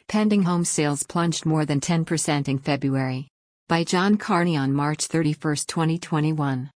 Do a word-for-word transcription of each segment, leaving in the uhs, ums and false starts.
Pending home sales plunged more than ten percent in February. By John Carney on March thirty-first, twenty twenty-one.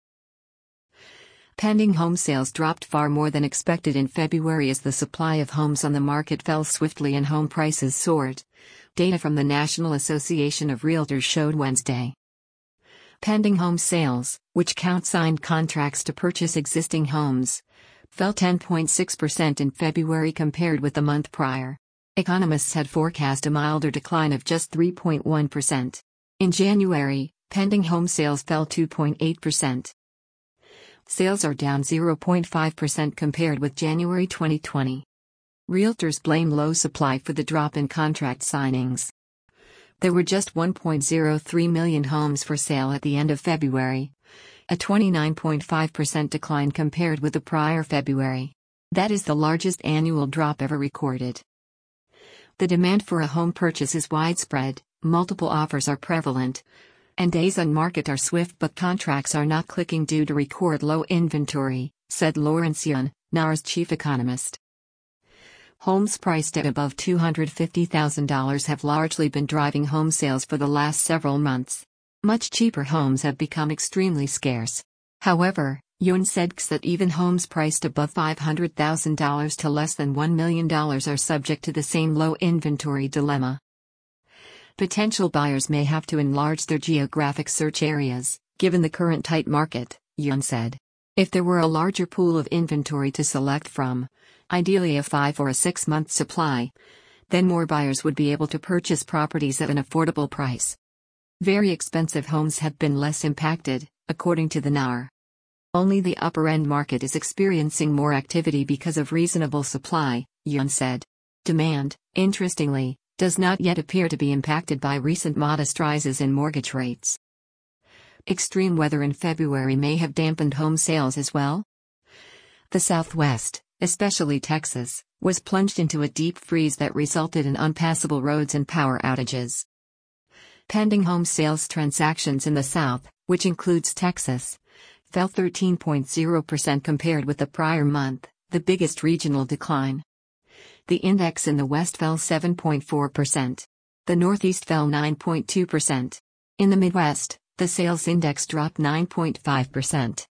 Pending home sales dropped far more than expected in February as the supply of homes on the market fell swiftly and home prices soared. Data from the National Association of Realtors showed Wednesday. Pending home sales, which count signed contracts to purchase existing homes, fell ten point six percent in February compared with the month prior. Economists had forecast a milder decline of just three point one percent. In January, pending home sales fell two point eight percent. Sales are down zero point five percent compared with January twenty twenty. Realtors blame low supply for the drop in contract signings. There were just one point zero three million homes for sale at the end of February, a twenty-nine point five percent decline compared with the prior February. That is the largest annual drop ever recorded. The demand for a home purchase is widespread, multiple offers are prevalent, and days on market are swift, but contracts are not clicking due to record low inventory, said Lawrence Yun, N A R's chief economist. Homes priced at above two hundred fifty thousand dollars have largely been driving home sales for the last several months. Much cheaper homes have become extremely scarce. However, Yun said that even homes priced above five hundred thousand dollars to less than one million dollars are subject to the same low inventory dilemma. Potential buyers may have to enlarge their geographic search areas, given the current tight market, Yun said. If there were a larger pool of inventory to select from, ideally a five or a six-month supply, then more buyers would be able to purchase properties at an affordable price. Very expensive homes have been less impacted, according to the N A R. Only the upper-end market is experiencing more activity because of reasonable supply, Yun said. Demand, interestingly, does not yet appear to be impacted by recent modest rises in mortgage rates. Extreme weather in February may have dampened home sales as well. The Southwest, especially Texas, was plunged into a deep freeze that resulted in unpassable roads and power outages. Pending home sales transactions in the South, which includes Texas, fell thirteen point zero percent compared with the prior month, the biggest regional decline. The index in the West fell seven point four percent. The Northeast fell nine point two percent. In the Midwest, the sales index dropped nine point five percent.